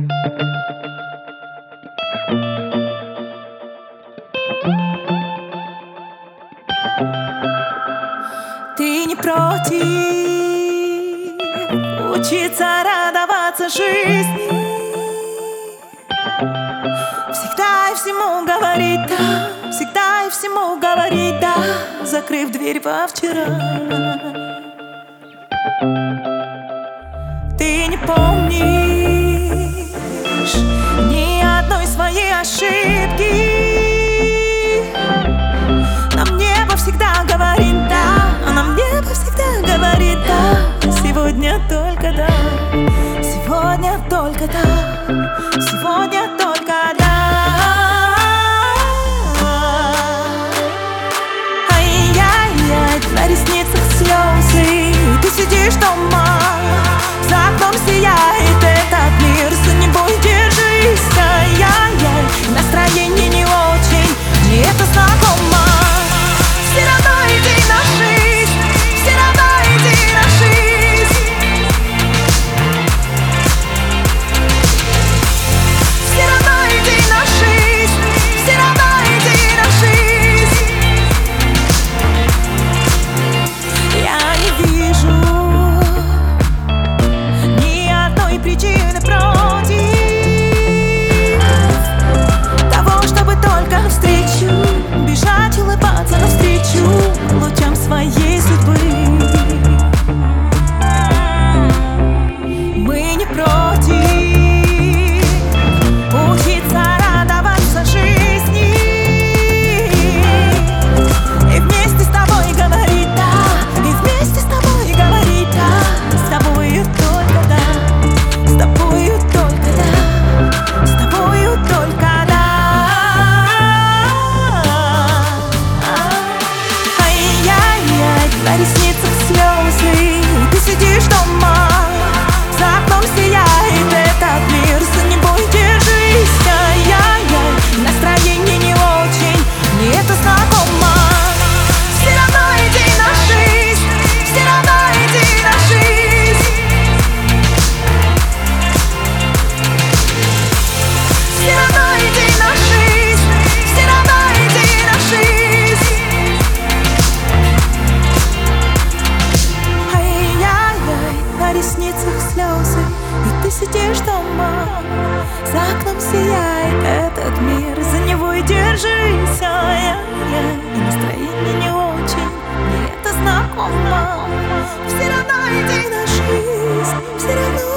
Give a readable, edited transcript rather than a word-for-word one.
Ты не против учиться радоваться жизни, всегда и всему говорить да, всегда и всему говорить да, закрыв дверь во вчера. Ты не помнишь ни одной своей ошибки. Нам небо всегда говорит да, нам небо всегда говорит да. Сегодня только да, сегодня только да, сегодня только да. Ай-яй-яй, на ресницах слезы, ты сидишь дома, за окном сияет этот мир, за небой держись. Ай-яй-яй, настроение не очень, мне это знакомо. Все равно иди на жизнь, все равно иди на жизнь. Все равно иди на жизнь, все равно иди на жизнь. Я не вижу ни одной причины против того, чтобы только навстречу бежать, улыбаться навстречу лучам своей судьбы. Мы не против учиться радоваться жизни и вместе с тобой говорить да, и вместе с тобой говорить да, с тобою только да, с тобою только да, с тобою только да. На ресницах слезы, ты сидишь дома, за окном сияет этот мир, за небой держись. Ай-яй-яй, настроение не очень, мне это знакомо. Все равно иди на жизнь, все равно иди на жизнь. Все равно иди на жизнь, все равно иди на жизнь. На ресницах слезы, и ты сидишь дома, за окном сияет этот мир, за него и держись. Ай-яй-яй, и настроение не очень, мне это знакомо. Все равно иди на жизнь, все равно